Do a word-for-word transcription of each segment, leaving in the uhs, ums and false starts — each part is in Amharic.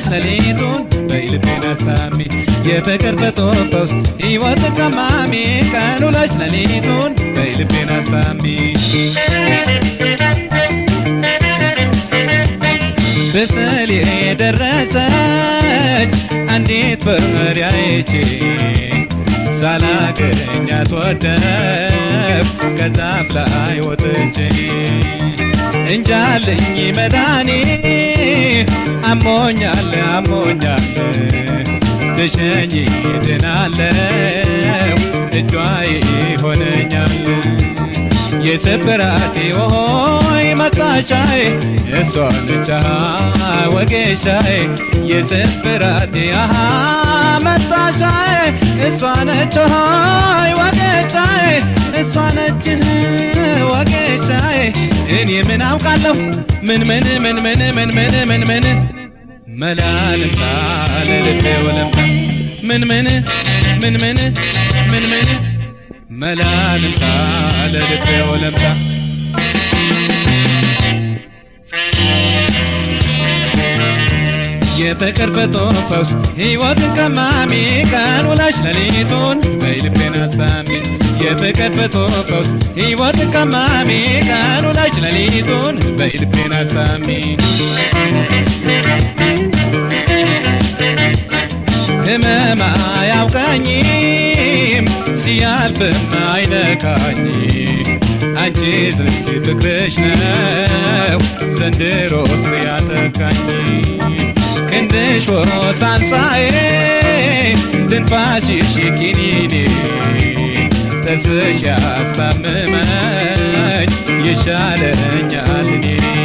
ለሊቱን በልቤን አስታሚ የፍቅር ፍጡር ፈውስ ሕይወት ቀማሚ ቀን ውለሽ ለሊቱን በልቤን አስታሚ በስል የደረሰች አንዲት ፍሬ አይቼ ሳላገኛት ወደብ ከዛፍ ላይ ወጥቼ እንጃለኝ መዳኔ አሞኛል አሞኛል ትሸኝ ድናለው እጇ ይሆነኛል የስብራቴ ሆይ መጣሻዬ እሷ ነች ወጌሻዬ የስብራቴ አሃ መጣሻዬ እሷ ነች ሆይ ወጌሻዬ እሷ ነች ወጌሻዬ እኔ ምን አውቃለሁ ምን ምን ምን ምን ምን ምን ምን ምን መላልምታ ለልቤ ወለምታ ምን ምን ምን ምን ምን ምን መላልምታ ለልቤ ወለምታ የፍቅር ፍጡር ፈውስ ሕይወትን ቀማሚ ቀን ውለሽ ለሊቱን በልቤን አስታሚ የፍቅር ፍጡር ፈውስ ሕይወትን ቀማሚ ቀን ውለሽ ለሊቱን በልቤን አስታሚ ህመም አያውቃኝም ሲያልፍም አይነካኝ አንቺ ዝንጅ ፍቅርሽ ነው ዘንድሮስ ያጠቃኝ ክንድሽ ወሳንሳዬ ትንፋሽሽ ኪኒኔ ጥርስሽ ያስታምመኝ ይሻለኛል እኔ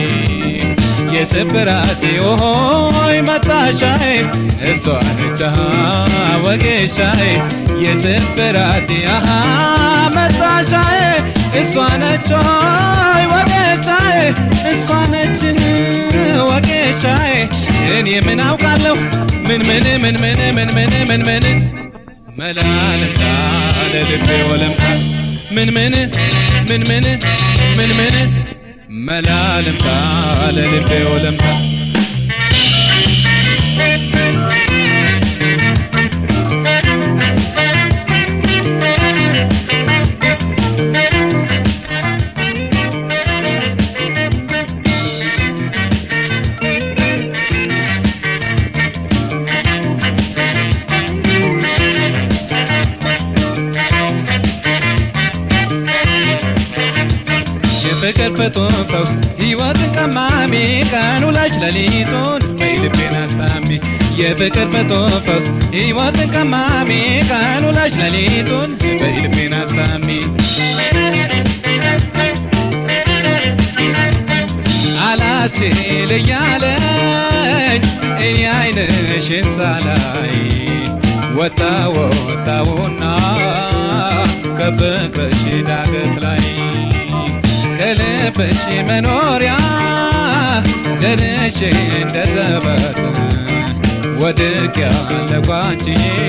የስብራቴ ሆይ መጣሻዬ እሷ ነች ወጌሻዬ የስብራቴ አሃ መጣሻዬ እሷ ነች ወጌሻዬ እሷ ነች ወጌሻዬ እኔ ምን አውቃለሁ ምን ምን ምን ምን ምን ምን ምን ምን መላልምታ ለልቤ ወለምታ ምን ምን ምን ምን ምን ምን መላልምታ ለልቤ ወለምታ የፍቅር ፍጡር ፈውስ ሕይወትን ቀማሚ ቀን ውለሽ ለሊቱን በልቤን አስታሚ የፍቅር ፍጡር ፈውስ ሕይወትን ቀማሚ ቀን ውለሽ ለሊቱን በልቤን አስታሚ አላስችል እያለኝ እኔ ዓይንሽን ሳላይ ወጣ ወጣውና ከፍቅርሽ ዳገት ላይ ከልብሽ መኖሪያ ደርሼ እንደ ዘበት ወድቅ ያለሁ አንቺ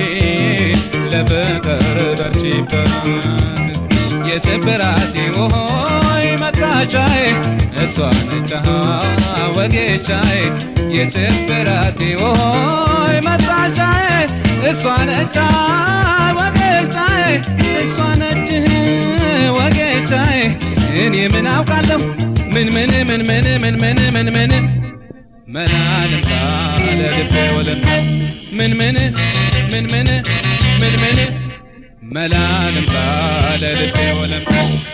ለፍቅር በርቺበት የስብራቴ ሆይ መጣሻዬ እሷ ነች ወጌሻዬ የስብራቴ ሆይ መጣሻዬ እሷ ነች ወጌሻዬ እሷ ነች ወጌሻዬ እኔ ምን አውቃለሁ ምን ምን ምን ምን ምን ምን ምን ምን መላልምታ ለልቤ ወለምታ ምን ምን ምን ምን ምን ምን መላልምታ ለልቤ ወለምታ